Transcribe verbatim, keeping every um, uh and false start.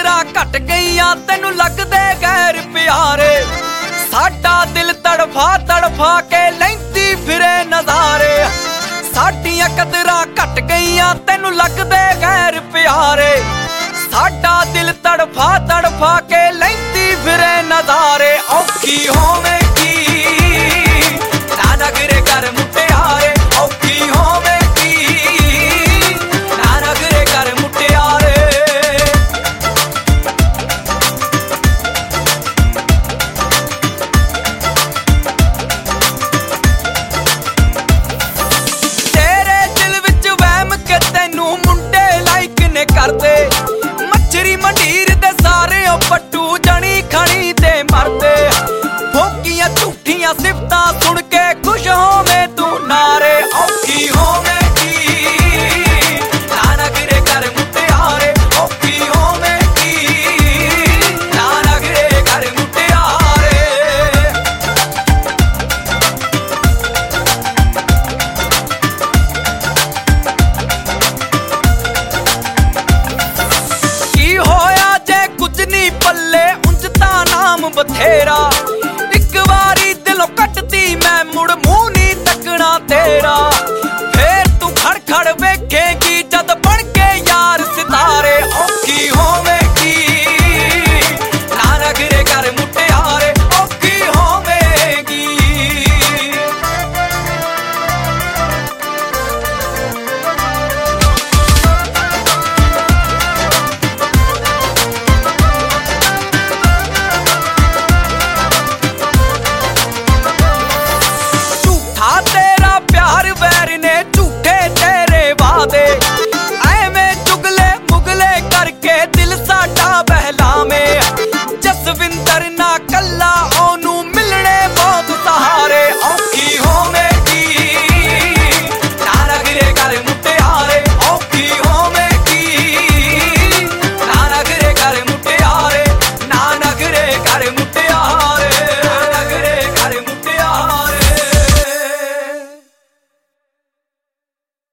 कदरां घट गईयां तैनू लगदे गैर प्यारे। साडा दिल तड़फा तड़फा के लैंदी फिरे नज़ारे। साडियां कदरां घट गईयां तैनू लगदे गैर प्यारे। साडा दिल तड़फा तड़फा के लैंदी फिरे नज़ारे। औखी हों